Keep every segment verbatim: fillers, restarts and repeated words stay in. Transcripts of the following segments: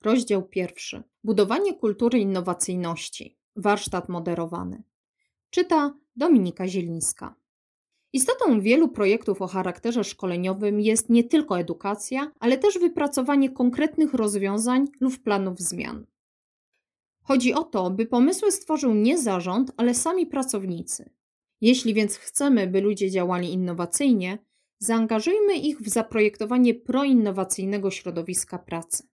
Rozdział pierwszy. Budowanie kultury innowacyjności. Warsztat moderowany. Czyta Dominika Zielińska. Istotą wielu projektów o charakterze szkoleniowym jest nie tylko edukacja, ale też wypracowanie konkretnych rozwiązań lub planów zmian. Chodzi o to, by pomysły stworzył nie zarząd, ale sami pracownicy. Jeśli więc chcemy, by ludzie działali innowacyjnie, zaangażujmy ich w zaprojektowanie proinnowacyjnego środowiska pracy.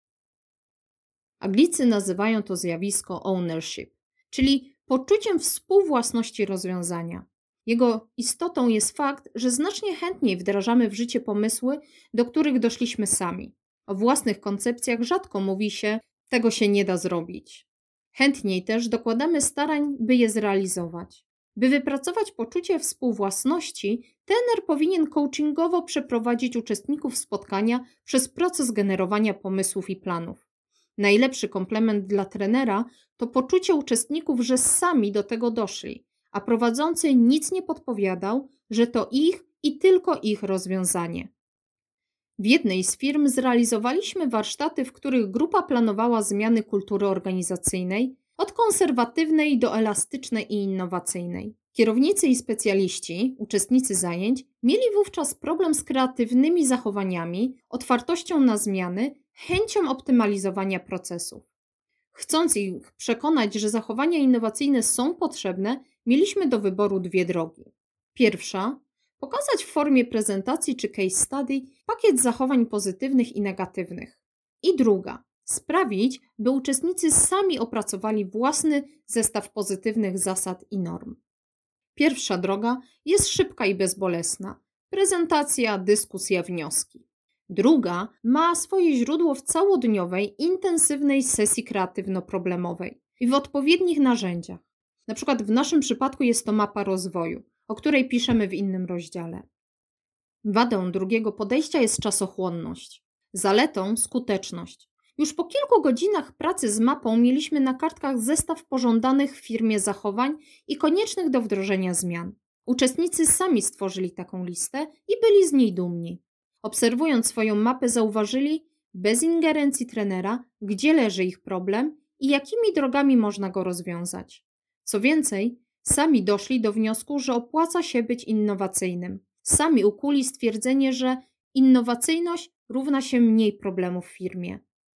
Anglicy nazywają to zjawisko ownership, czyli poczuciem współwłasności rozwiązania. Jego istotą jest fakt, że znacznie chętniej wdrażamy w życie pomysły, do których doszliśmy sami. O własnych koncepcjach rzadko mówi się, tego się nie da zrobić. Chętniej też dokładamy starań, by je zrealizować. By wypracować poczucie współwłasności, trener powinien coachingowo przeprowadzić uczestników spotkania przez proces generowania pomysłów i planów. Najlepszy komplement dla trenera to poczucie uczestników, że sami do tego doszli, a prowadzący nic nie podpowiadał, że to ich i tylko ich rozwiązanie. W jednej z firm zrealizowaliśmy warsztaty, w których grupa planowała zmiany kultury organizacyjnej od konserwatywnej do elastycznej i innowacyjnej. Kierownicy i specjaliści, uczestnicy zajęć, mieli wówczas problem z kreatywnymi zachowaniami, otwartością na zmiany, chęcią optymalizowania procesów. Chcąc ich przekonać, że zachowania innowacyjne są potrzebne, mieliśmy do wyboru dwie drogi. Pierwsza – pokazać w formie prezentacji czy case study pakiet zachowań pozytywnych i negatywnych. I druga – sprawić, by uczestnicy sami opracowali własny zestaw pozytywnych zasad i norm. Pierwsza droga jest szybka i bezbolesna – prezentacja, dyskusja, wnioski. Druga ma swoje źródło w całodniowej, intensywnej sesji kreatywno-problemowej i w odpowiednich narzędziach. Na przykład w naszym przypadku jest to mapa rozwoju, o której piszemy w innym rozdziale. Wadą drugiego podejścia jest czasochłonność, zaletą skuteczność. Już po kilku godzinach pracy z mapą mieliśmy na kartkach zestaw pożądanych w firmie zachowań i koniecznych do wdrożenia zmian. Uczestnicy sami stworzyli taką listę i byli z niej dumni. Obserwując swoją mapę zauważyli, bez ingerencji trenera, gdzie leży ich problem i jakimi drogami można go rozwiązać. Co więcej, sami doszli do wniosku, że opłaca się być innowacyjnym. Sami ukuli stwierdzenie, że innowacyjność równa się mniej problemów w firmie.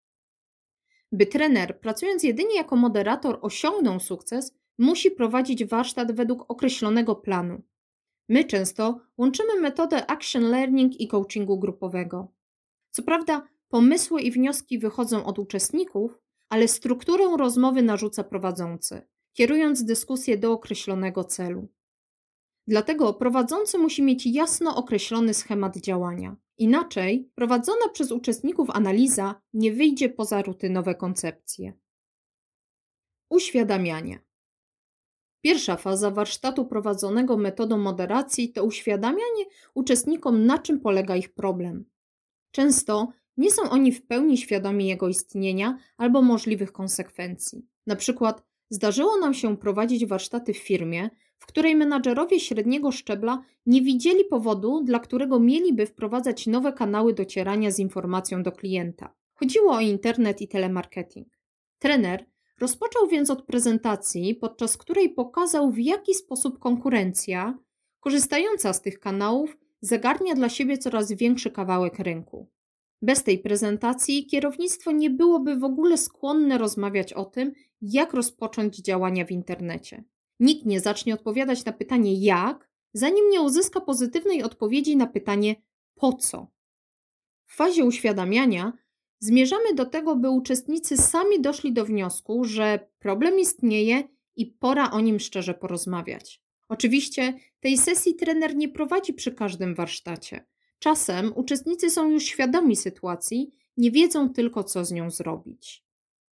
By trener, pracując jedynie jako moderator, osiągnął sukces, musi prowadzić warsztat według określonego planu. My często łączymy metodę action learning i coachingu grupowego. Co prawda, pomysły i wnioski wychodzą od uczestników, ale strukturę rozmowy narzuca prowadzący, kierując dyskusję do określonego celu. Dlatego prowadzący musi mieć jasno określony schemat działania. Inaczej prowadzona przez uczestników analiza nie wyjdzie poza rutynowe koncepcje. Uświadamianie. Pierwsza faza warsztatu prowadzonego metodą moderacji to uświadamianie uczestnikom, na czym polega ich problem. Często nie są oni w pełni świadomi jego istnienia albo możliwych konsekwencji. Na przykład zdarzyło nam się prowadzić warsztaty w firmie, w której menadżerowie średniego szczebla nie widzieli powodu, dla którego mieliby wprowadzać nowe kanały docierania z informacją do klienta. Chodziło o internet i telemarketing. Trener rozpoczął więc od prezentacji, podczas której pokazał, w jaki sposób konkurencja, korzystająca z tych kanałów, zagarnia dla siebie coraz większy kawałek rynku. Bez tej prezentacji kierownictwo nie byłoby w ogóle skłonne rozmawiać o tym, jak rozpocząć działania w internecie. Nikt nie zacznie odpowiadać na pytanie jak, zanim nie uzyska pozytywnej odpowiedzi na pytanie po co. W fazie uświadamiania zmierzamy do tego, by uczestnicy sami doszli do wniosku, że problem istnieje i pora o nim szczerze porozmawiać. Oczywiście tej sesji trener nie prowadzi przy każdym warsztacie. Czasem uczestnicy są już świadomi sytuacji, nie wiedzą tylko, co z nią zrobić.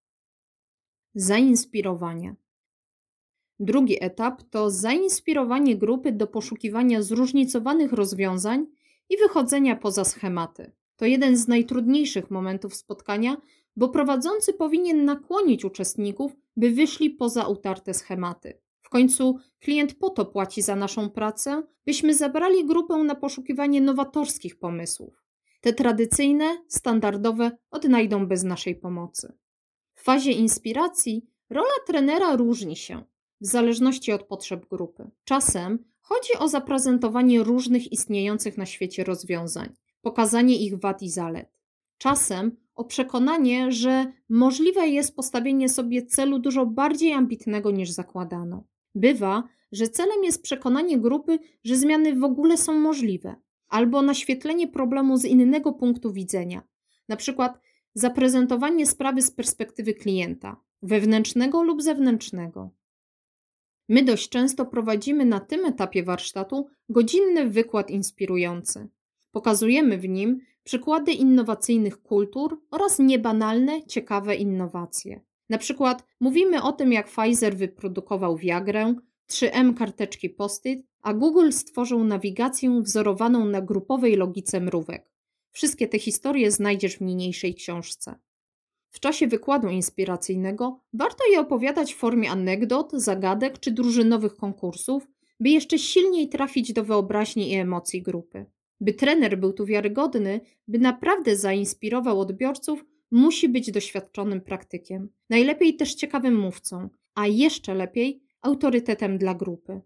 Zainspirowanie. Drugi etap to zainspirowanie grupy do poszukiwania zróżnicowanych rozwiązań i wychodzenia poza schematy. To jeden z najtrudniejszych momentów spotkania, bo prowadzący powinien nakłonić uczestników, by wyszli poza utarte schematy. W końcu klient po to płaci za naszą pracę, byśmy zabrali grupę na poszukiwanie nowatorskich pomysłów. Te tradycyjne, standardowe odnajdą bez naszej pomocy. W fazie inspiracji rola trenera różni się w zależności od potrzeb grupy. Czasem chodzi o zaprezentowanie różnych istniejących na świecie rozwiązań, pokazanie ich wad i zalet. Czasem o przekonanie, że możliwe jest postawienie sobie celu dużo bardziej ambitnego niż zakładano. Bywa, że celem jest przekonanie grupy, że zmiany w ogóle są możliwe, albo naświetlenie problemu z innego punktu widzenia, na przykład zaprezentowanie sprawy z perspektywy klienta, wewnętrznego lub zewnętrznego. My dość często prowadzimy na tym etapie warsztatu godzinny wykład inspirujący. Pokazujemy w nim przykłady innowacyjnych kultur oraz niebanalne, ciekawe innowacje. Na przykład mówimy o tym, jak Pfizer wyprodukował Viagrę, trzy M karteczki Post-it, a Google stworzył nawigację wzorowaną na grupowej logice mrówek. Wszystkie te historie znajdziesz w niniejszej książce. W czasie wykładu inspiracyjnego warto je opowiadać w formie anegdot, zagadek czy drużynowych konkursów, by jeszcze silniej trafić do wyobraźni i emocji grupy. By trener był tu wiarygodny, by naprawdę zainspirował odbiorców, musi być doświadczonym praktykiem, najlepiej też ciekawym mówcą, a jeszcze lepiej autorytetem dla grupy.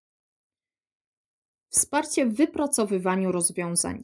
Wsparcie w wypracowywaniu rozwiązań.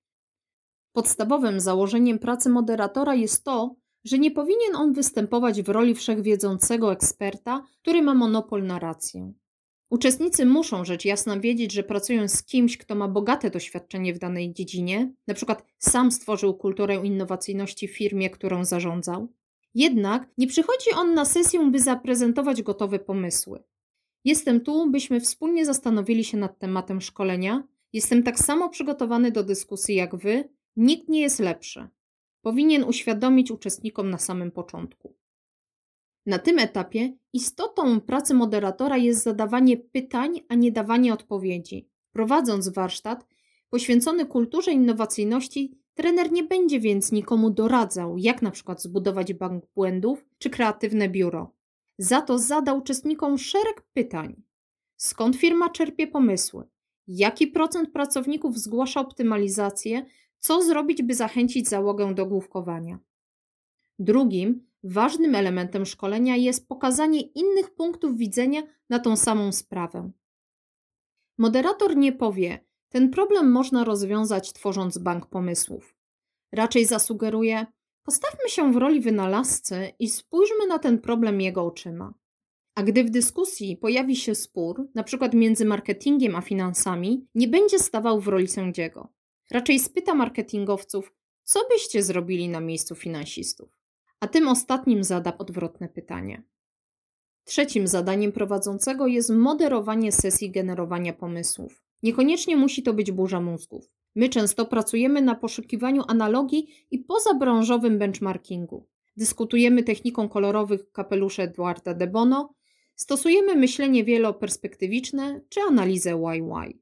Podstawowym założeniem pracy moderatora jest to, że nie powinien on występować w roli wszechwiedzącego eksperta, który ma monopol na rację. Uczestnicy muszą rzecz jasna wiedzieć, że pracują z kimś, kto ma bogate doświadczenie w danej dziedzinie, na przykład sam stworzył kulturę innowacyjności w firmie, którą zarządzał. Jednak nie przychodzi on na sesję, by zaprezentować gotowe pomysły. Jestem tu, byśmy wspólnie zastanowili się nad tematem szkolenia. Jestem tak samo przygotowany do dyskusji jak wy. Nikt nie jest lepszy. Powinien uświadomić uczestnikom na samym początku. Na tym etapie istotą pracy moderatora jest zadawanie pytań, a nie dawanie odpowiedzi. Prowadząc warsztat poświęcony kulturze innowacyjności, trener nie będzie więc nikomu doradzał, jak na przykład zbudować bank błędów czy kreatywne biuro. Za to zada uczestnikom szereg pytań. Skąd firma czerpie pomysły? Jaki procent pracowników zgłasza optymalizację? Co zrobić, by zachęcić załogę do główkowania? Drugim ważnym elementem szkolenia jest pokazanie innych punktów widzenia na tą samą sprawę. Moderator nie powie, ten problem można rozwiązać tworząc bank pomysłów. Raczej zasugeruje, postawmy się w roli wynalazcy i spójrzmy na ten problem jego oczyma. A gdy w dyskusji pojawi się spór, na przykład między marketingiem a finansami, nie będzie stawał w roli sędziego. Raczej spyta marketingowców, co byście zrobili na miejscu finansistów? A tym ostatnim zada odwrotne pytanie. Trzecim zadaniem prowadzącego jest moderowanie sesji generowania pomysłów. Niekoniecznie musi to być burza mózgów. My często pracujemy na poszukiwaniu analogii i pozabranżowym benchmarkingu. Dyskutujemy techniką kolorowych kapeluszy Edwarda de Bono, stosujemy myślenie wieloperspektywiczne czy analizę Y Y.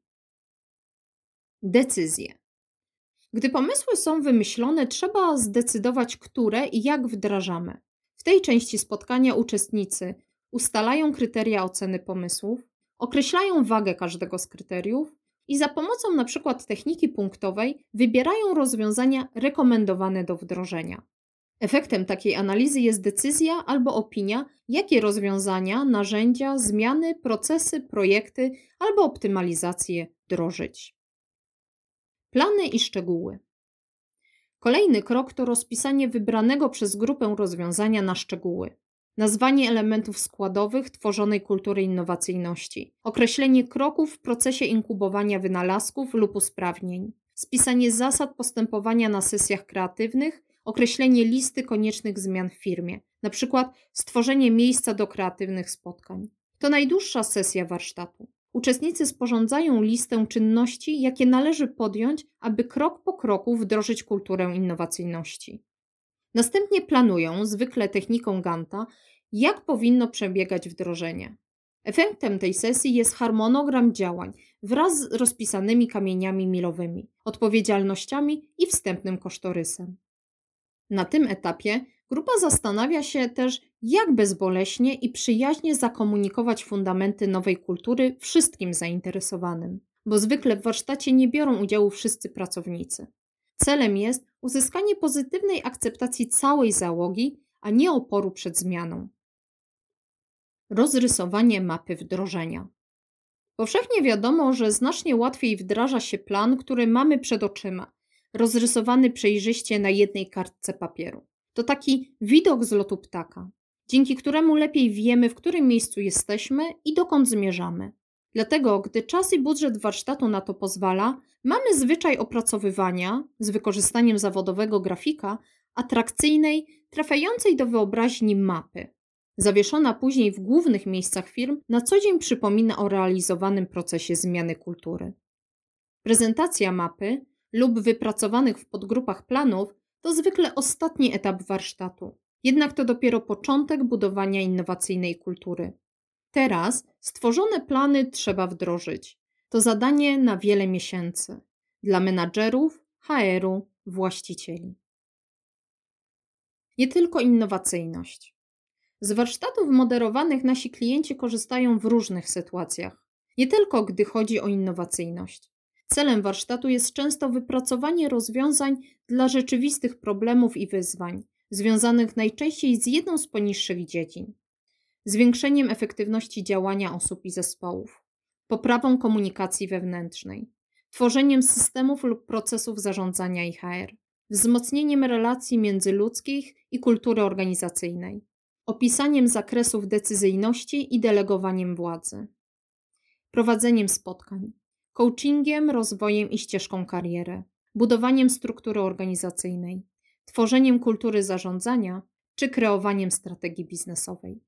Decyzje. Gdy pomysły są wymyślone, trzeba zdecydować, które i jak wdrażamy. W tej części spotkania uczestnicy ustalają kryteria oceny pomysłów, określają wagę każdego z kryteriów i za pomocą np. techniki punktowej wybierają rozwiązania rekomendowane do wdrożenia. Efektem takiej analizy jest decyzja albo opinia, jakie rozwiązania, narzędzia, zmiany, procesy, projekty albo optymalizacje wdrożyć. Plany i szczegóły. Kolejny krok to rozpisanie wybranego przez grupę rozwiązania na szczegóły. Nazwanie elementów składowych tworzonej kultury innowacyjności. Określenie kroków w procesie inkubowania wynalazków lub usprawnień. Spisanie zasad postępowania na sesjach kreatywnych. Określenie listy koniecznych zmian w firmie. Na przykład stworzenie miejsca do kreatywnych spotkań. To najdłuższa sesja warsztatu. Uczestnicy sporządzają listę czynności, jakie należy podjąć, aby krok po kroku wdrożyć kulturę innowacyjności. Następnie planują, zwykle techniką Ganta, jak powinno przebiegać wdrożenie. Efektem tej sesji jest harmonogram działań wraz z rozpisanymi kamieniami milowymi, odpowiedzialnościami i wstępnym kosztorysem. Na tym etapie grupa zastanawia się też, jak bezboleśnie i przyjaźnie zakomunikować fundamenty nowej kultury wszystkim zainteresowanym, bo zwykle w warsztacie nie biorą udziału wszyscy pracownicy. Celem jest uzyskanie pozytywnej akceptacji całej załogi, a nie oporu przed zmianą. Rozrysowanie mapy wdrożenia. Powszechnie wiadomo, że znacznie łatwiej wdraża się plan, który mamy przed oczyma, rozrysowany przejrzyście na jednej kartce papieru. To taki widok z lotu ptaka, dzięki któremu lepiej wiemy, w którym miejscu jesteśmy i dokąd zmierzamy. Dlatego, gdy czas i budżet warsztatu na to pozwala, mamy zwyczaj opracowywania, z wykorzystaniem zawodowego grafika, atrakcyjnej, trafiającej do wyobraźni mapy. Zawieszona później w głównych miejscach firm, na co dzień przypomina o realizowanym procesie zmiany kultury. Prezentacja mapy lub wypracowanych w podgrupach planów to zwykle ostatni etap warsztatu. Jednak to dopiero początek budowania innowacyjnej kultury. Teraz stworzone plany trzeba wdrożyć. To zadanie na wiele miesięcy. Dla menadżerów, H R-u, właścicieli. Nie tylko innowacyjność. Z warsztatów moderowanych nasi klienci korzystają w różnych sytuacjach. Nie tylko gdy chodzi o innowacyjność. Celem warsztatu jest często wypracowanie rozwiązań dla rzeczywistych problemów i wyzwań, związanych najczęściej z jedną z poniższych dziedzin. Zwiększeniem efektywności działania osób i zespołów, poprawą komunikacji wewnętrznej, tworzeniem systemów lub procesów zarządzania i H R, wzmocnieniem relacji międzyludzkich i kultury organizacyjnej, opisaniem zakresów decyzyjności i delegowaniem władzy, prowadzeniem spotkań, coachingiem, rozwojem i ścieżką kariery, budowaniem struktury organizacyjnej, tworzeniem kultury zarządzania czy kreowaniem strategii biznesowej.